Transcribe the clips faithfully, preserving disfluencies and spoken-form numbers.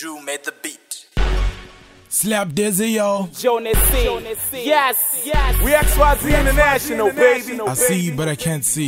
Drew made the beat. Slap Dizzy, yo. Jonas C. Yes, yes. We X Y Z International, baby. I see you, but I can't see.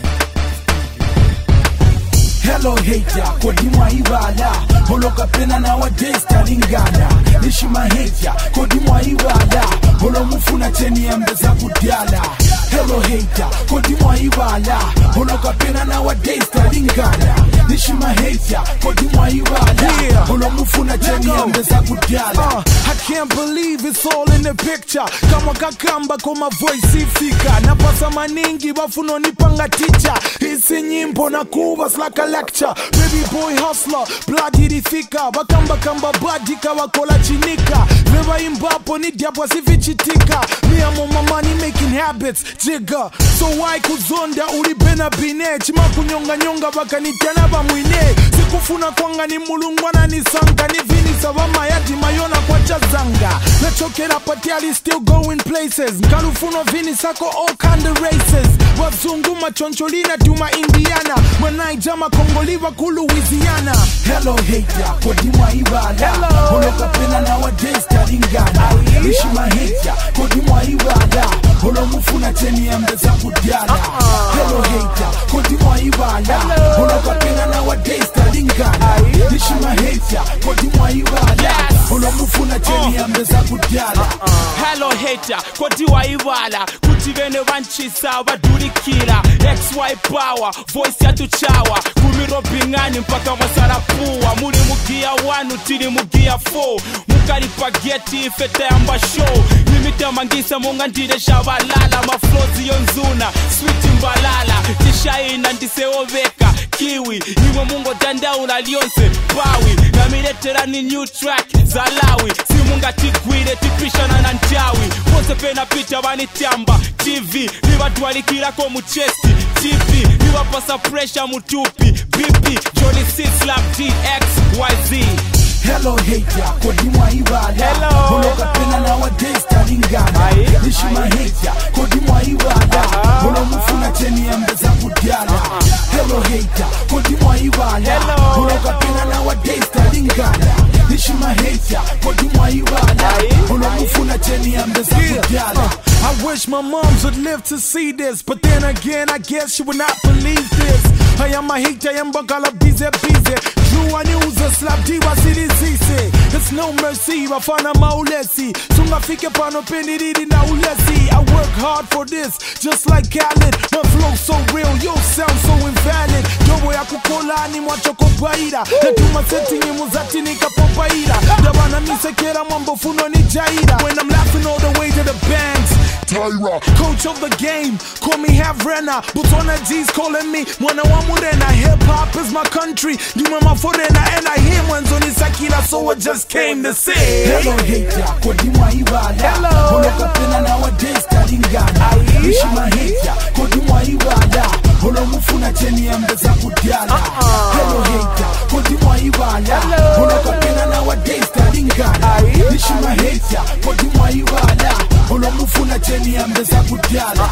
Hello hater, kodi mwaiwala Holoka pena nowadays talingana Nishima hater, kodi mwaiwala Holo mufuna cheni ya mbeza kudiala Hello hater, kodi mwaiwala Holoka pena nowadays talingana Nishima hater, kodi mwaiwala Holo mufuna cheni ya mbeza kudiala uh, I can't believe it's all in the picture Kama kakamba koma voice ifika Napasa maningi wafuno nipanga teacher Isi nyimbo na kuwa slaka lecture Baby boy hustler, bloody rifika Wakamba kamba badika wakola chinika Never imbapo ni diabwa sivichitika Me amo mamani making habits, jigger So why kuzonda ulibena bine Chima kunyonga nyonga waka nitiana ba mwine Sikufuna kwanga ni mulungwana ni sanka Ni vini savama yadi mayona kwa chazanga Nachokera patiali still going places Nkalufuno vini sako all kind of races Wazungu machoncholina tuma Indiana Manaijama Kongoliwa ku Louisiana. Hello hater, kodi mwaiwala Holoka pena nowadays talingana Nishima hater, kodi mwaiwala Holo mufuna cheni ya mbeza kudiala Hello hater, kodi mwaiwala Holoka pena nowadays talingana Nishima hater, kodi mwaiwala Holo mufuna cheni ya mbeza kudiala Hello hater, kodi waiwala Kutivene wanchisa wadurikira X Y power, voice ya tuchawa Kumiro bingani mpaka wasarapua Muri mugia wanu tiri mugia four Mukari pageti fete amba show Nimite mangisa munga ndire shabalala Maflozi yonzuna, sweet mbalala Tishaina ndiseoveka, kiwi Niwe mungo danda unalionse, bawi Namiletera ni new track, zalawi Simunga tigwire, tipishana na ntawi Pose pena pita wanitiamba, T V Niwa dualikira ko muchesti, T V Niwa pasa pressure mutupi, B P Johnny C slap D X Y Z. Hello hater, kodi mwaiwala Holoka pena nowadays talingana Nishima hater, kodi mwaiwala Holo mufuna cheni ya mbeza kudiala Hello hater, kodi mwaiwala Holoka pena nowadays talingana Nishima hater, kodi mwaiwala Holo mufuna cheni ya mbeza kudiala I wish my moms would live to see this But then again, I guess she would not believe this I am a hater, I am bakala bize bize Drew a news, slap diva city zise It's no mercy, wafana maulesi Sunga fike pano peniridi na ulesi I work hard for this, just like Khaled My flow so real, yo sound so invalid Jobo ya kukola ni mwachoko baida Natuma seti nyimu zati nika popaida Dabana misekera mambo funo ni jaida When I'm laughing all the way to the banks Tyra, coach of the game, call me Havrena Butona G's calling me Mwana wa Murena Hip hop is my country Nyuma maforena And I hear ones on Isakila So I just came to say Hello hater, kodi mwaiwala Holoka pena nowadays talingana Nishima hater, kodi mwaiwala Holo mufuna cheni ya mbeza kudiala Hello hater, kodi mwaiwala Holoka pena nowadays talingana Nishima hater, kodi mwaiwala Holo mufuna cheni ya mbeza kudiala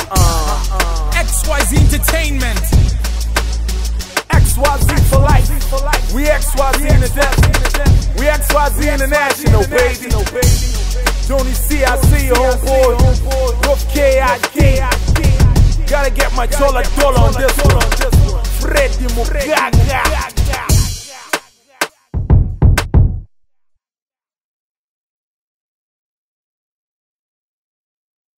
X Y Z Entertainment X Y Z for life. We X Y Z International. We X Y Z International, baby. Johnny C, I see you, homeboy. Rough K I D. Gotta get my dollar dollar on this one. Freddy Mugaga.